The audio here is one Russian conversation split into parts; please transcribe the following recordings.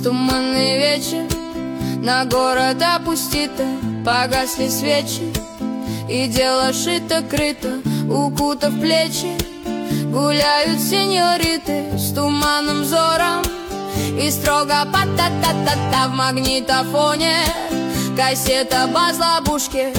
Туманный вечер, на город опустито, погасли свечи, и дело шито-крыто, укутав плечи. Гуляют сеньориты с туманным взором, и строго па-та-та-та-та в магнитофоне кассета баз-лабушки.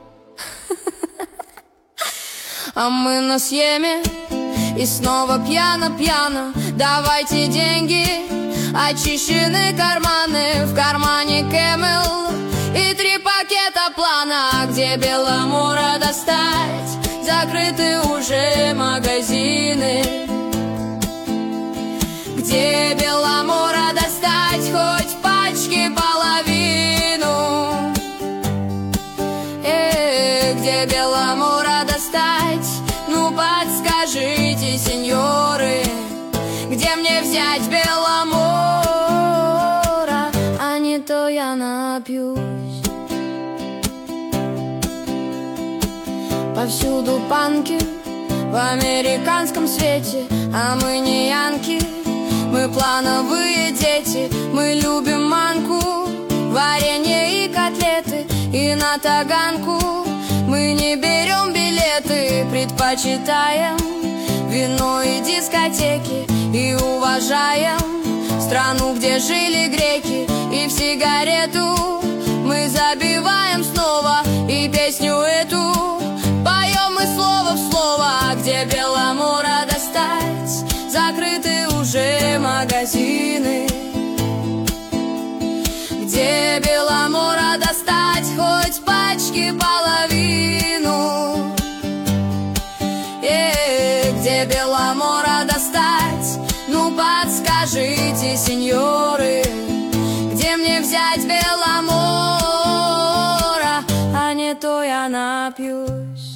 А мы на съеме, и снова пьяно-пьяно. Давайте деньги, очищены карманы. В кармане Кэмел и 3 пакета плана. Где Беломора достать? Закрыты уже магазины. Где Беломора достать? Хоть пачки половину. Где Беломора достать? Ну подскажите, сеньоры, где мне взять Беломора? А не то я напьюсь. Повсюду панки в американском свете, а мы не янки, мы плановые дети. Мы любим манку, варенье и котлеты, и на таганку мы не берем билеты. Предпочитаем вино и дискотеки, и уважаем страну, где жили греки. И в сигарету мы забиваем снова, и песню эту поем мы слово в слово. Где Беломора достать? Закрыты уже магазины. Где Беломора достать? Хоть пачки половину. Где Беломора достать? Ну подскажите, сеньоры, где мне взять Беломора? А не то я напьюсь.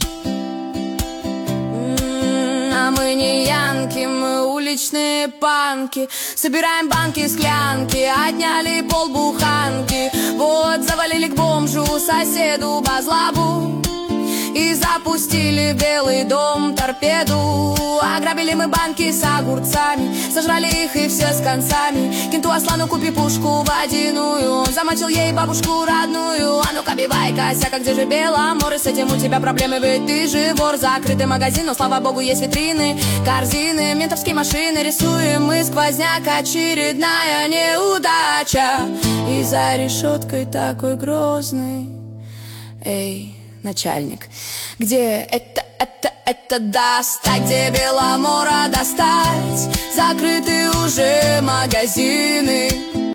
А мы не янки, мы уличные панки. Собираем банки, склянки, отняли полбуханки. Вот завалили к бомжу, соседу базлабу, и запустили в Белый дом торпеду. Ограбили мы банки с огурцами, сожрали их и все с концами. Кенту Аслану купи пушку водяную, он замочил ей бабушку родную. А ну-ка бивай, косяка, где же Беломор? И с этим у тебя проблемы, ведь ты же вор. Закрытый магазин, но слава богу есть витрины, корзины, ментовские машины. Рисуем мы сквозняк, очередная неудача. И за решеткой такой грозный. Эй, начальник, где это достать? Где Беломора достать? Закрыты уже магазины.